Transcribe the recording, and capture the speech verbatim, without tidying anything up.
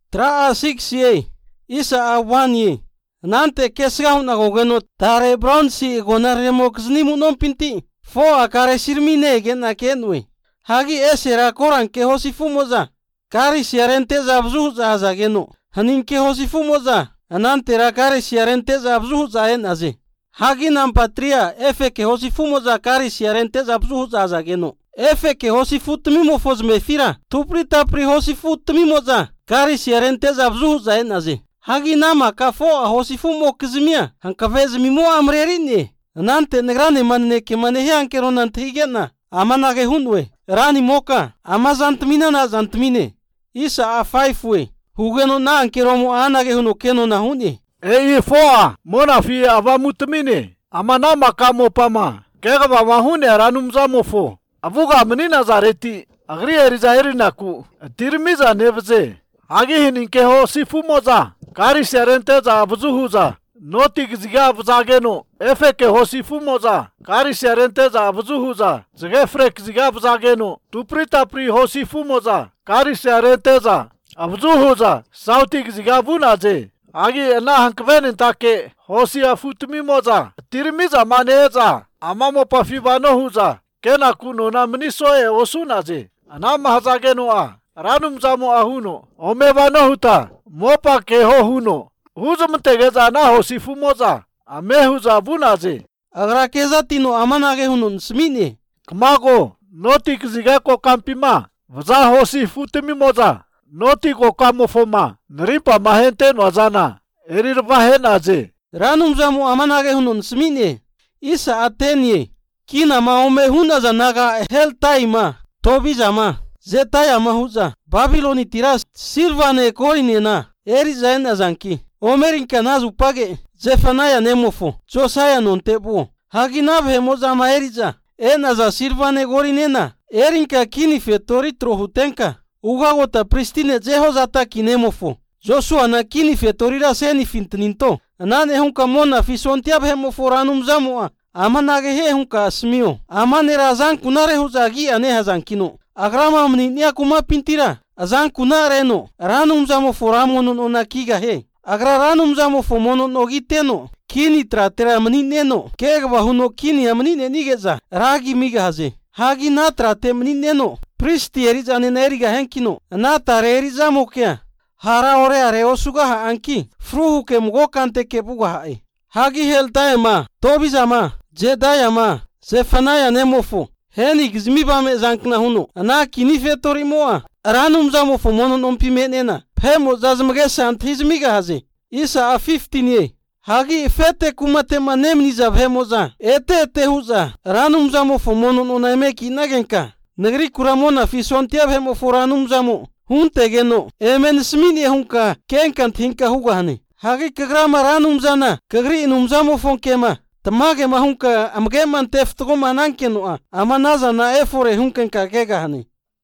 Tra a six ye, isa a one ye. Nante kesgaw na gogeno tare bronsi gonaremo kznimu non pinti. Fo a kare sirmine gen a kenwe. Hagi esera koran ke hosifumoza. Kari siarente zabzu za zageno. Hanin ke hosifumoza. Anante ra kare siarente zabzu za en aze. Hagi nam patria efe ke hosifumoza kari siarente zabzu za zageno. Efe ke hosifut mimo foz mefira. Tupri tapri hosifut mimoza. Kari siarente zabzu za en aze. Hagi nama ka fo a hosifumo kizmia. Hankavez mimo amrerini. Nante negrane manne ke manehe ankero nante higena. Amanage hunwe. Rani moka. Ama zantmina na zantmine. Isa a five we. Hugeno na ankero mo anage huno keno na huni. E foa mona fi ava mutmine. Ama nama ka mo pama. Kega ba mahune ranum zamo fo. Avuga menina zareti. Agri eriza erinaku. Tirmiza nevze. Hagi hininke ho sifumoza. Kari serente za abuzuhuza. Notik ziga abzageno. Efe ke hosifumoza. Kari serente za abuzuhuza. Zgefrek ziga abzageno. Tuprita pri hosifumoza. Kari serente za abuzuhuza. Sautik ziga bunaze. Agi ena hankvenin take hosi afutmimoza. Tirmiza maneza. Amamo pafibano huza. Kena kuno na mnisoe osunaze. Anama hazageno a. Ranum zamo ahuno. Omebano huta. Mopa ke ho huno. Huzum tegeza na hosifumoza. Amehuza bunaze. Agra keza tino amanage hunun smini. Kmago notik zigako kampima. Vza hosifutmimoza. Notiko kamofoma. Nripa mahente nwazana. Erirvahenaze. Ranum zamo amanage hunun smini. Isa atenye. Kina maome hunaza naga hel taima. Tobi zama. Zetaya mahuza. Babiloni tiras. Sirvane korine na. Eri zaen azanki. Omerinka nazu page. Zefanaya nemofo. Josaya non tebu. Haginab hemoza maeriza. Enaza sirvane gorinena. Erinka kini fetori trohutenka. Ugagota pristine zehozata kinemofo. Joshua na kini fetorira seni fintninto. Nane hunka mona fisontiab hemofo ranum zamoa. Amanage he hunka asmio. Amanera azan kunare huzagi ane hazankino. Agrama mninia kuma pintira. Azan kunare no. Ranum zamo foramonon onakiga he. Agra ranum zamo fomonon ogiteno. Kini tratera mnineno. Kegwa huno kini amnine nigeza. Ragi miga haze. Hagi na trate mnineno. Pristi eriza neneriga henkino. Na tare eriza mokea. Hara ore are osuga ha anki. Fruhu ke mugo kante ke buga hae. Hagi heltae ma. Tobi zama. Jedaya ma. Zefanaya nemofo. Heni gizmiba me zankna huno. Ana kini fetori moa. Ranum zamo fomonon ompimenena. Pemo zazmage santizmiga haze. Isa a fifteen ye. Hagi fete kumate manemni za hemoza. Ete ete huza. Ranum zamo fomonon onaimeki nagenka. Negri kuramona fisontia hemo foranum zamo. Hunte geno. Emen smini hunka. Kenkan tinka hugahane. Hagi kagrama ranum zana. Kagri inum zamo fonkema. Tamage mahunka amgeman teftgo manankenoa. Amanaza na efore hunken kagegahane.